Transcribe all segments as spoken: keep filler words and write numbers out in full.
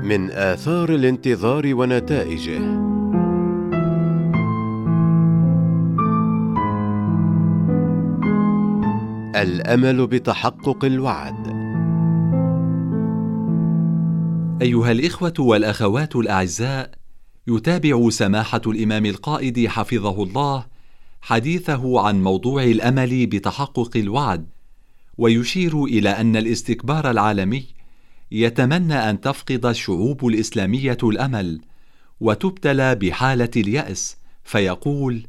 من آثار الانتظار ونتائجه. الأمل بتحقق الوعد. أيها الإخوة والأخوات الأعزاء، يتابع سماحة الإمام القائد حفظه الله حديثه عن موضوع الأمل بتحقق الوعد، ويشير إلى أن الاستكبار العالمي يتمنى أن تفقد الشعوب الإسلامية الأمل وتبتلى بحالة اليأس، فيقول: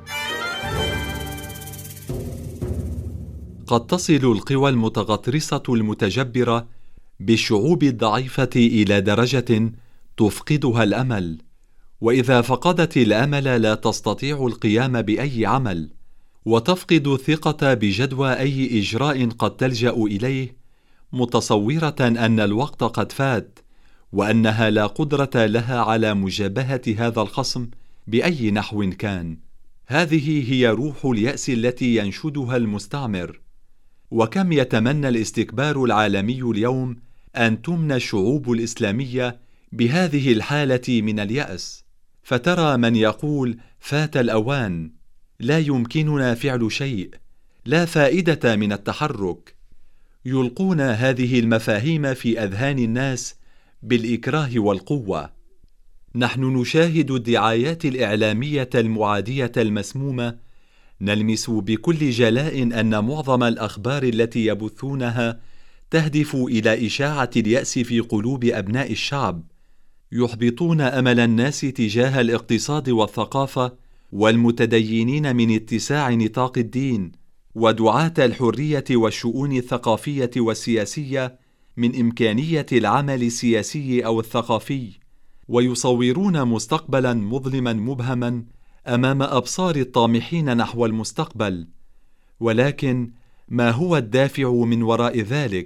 قد تصل القوى المتغطرسة المتجبرة بالشعوب الضعيفة إلى درجة تفقدها الأمل، وإذا فقدت الأمل لا تستطيع القيام بأي عمل، وتفقد الثقة بجدوى أي إجراء قد تلجأ إليه، متصورة أن الوقت قد فات، وأنها لا قدرة لها على مجابهة هذا الخصم بأي نحو كان. هذه هي روح اليأس التي ينشدها المستعمر. وكم يتمنى الاستكبار العالمي اليوم أن تمنى الشعوب الإسلامية بهذه الحالة من اليأس، فترى من يقول: فات الأوان، لا يمكننا فعل شيء، لا فائدة من التحرك. يلقون هذه المفاهيم في أذهان الناس بالإكراه والقوة. نحن نشاهد الدعايات الإعلامية المعادية المسمومة، نلمس بكل جلاء أن معظم الأخبار التي يبثونها تهدف إلى إشاعة اليأس في قلوب أبناء الشعب. يحبطون أمل الناس تجاه الاقتصاد والثقافة والمتدينين من اتساع نطاق الدين، ودعاة الحرية والشؤون الثقافية والسياسية من إمكانية العمل السياسي أو الثقافي، ويصورون مستقبلا مظلما مبهما أمام أبصار الطامحين نحو المستقبل. ولكن ما هو الدافع من وراء ذلك؟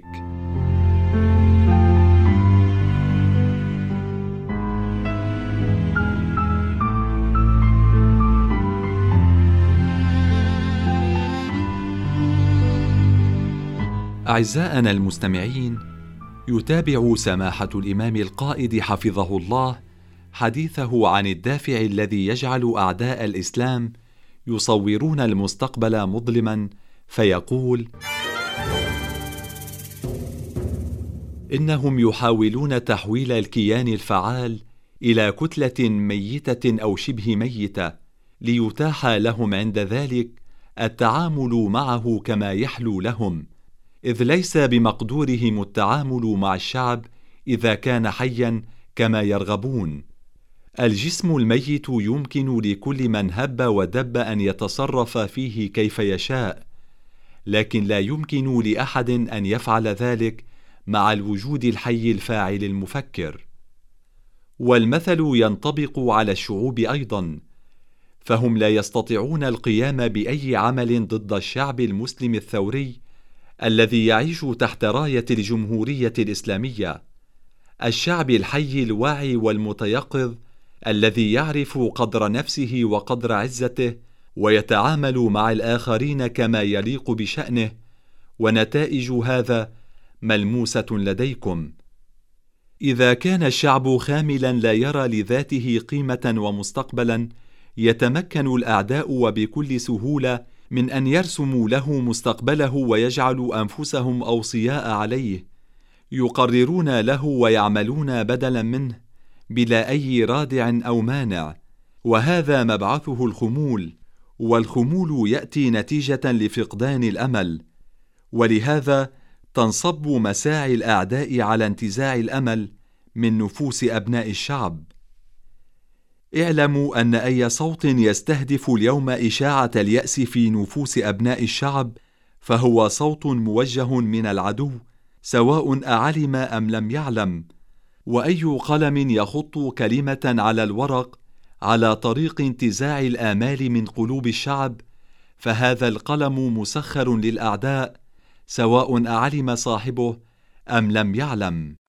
أعزائنا المستمعين، يتابع سماحة الإمام القائد حفظه الله حديثه عن الدافع الذي يجعل أعداء الإسلام يصورون المستقبل مظلما، فيقول: إنهم يحاولون تحويل الكيان الفعال إلى كتلة ميتة أو شبه ميتة، ليتاح لهم عند ذلك التعامل معه كما يحلو لهم، إذ ليس بمقدورهم التعامل مع الشعب إذا كان حيا كما يرغبون. الجسم الميت يمكن لكل من هب ودب أن يتصرف فيه كيف يشاء، لكن لا يمكن لأحد أن يفعل ذلك مع الوجود الحي الفاعل المفكر. والمثل ينطبق على الشعوب أيضا، فهم لا يستطيعون القيام بأي عمل ضد الشعب المسلم الثوري الذي يعيش تحت راية الجمهورية الإسلامية، الشعب الحي الواعي والمتيقظ الذي يعرف قدر نفسه وقدر عزته، ويتعامل مع الآخرين كما يليق بشأنه. ونتائج هذا ملموسة لديكم. إذا كان الشعب خاملا لا يرى لذاته قيمة ومستقبلا، يتمكن الأعداء وبكل سهولة من أن يرسموا له مستقبله ويجعلوا أنفسهم أوصياء عليه، يقررون له ويعملون بدلا منه بلا أي رادع أو مانع. وهذا مبعثه الخمول، والخمول يأتي نتيجة لفقدان الأمل، ولهذا تنصب مساعي الأعداء على انتزاع الأمل من نفوس أبناء الشعب. اعلموا أن أي صوت يستهدف اليوم إشاعة اليأس في نفوس أبناء الشعب فهو صوت موجه من العدو، سواء أعلم أم لم يعلم. وأي قلم يخط كلمة على الورق على طريق انتزاع الآمال من قلوب الشعب، فهذا القلم مسخر للأعداء، سواء أعلم صاحبه أم لم يعلم.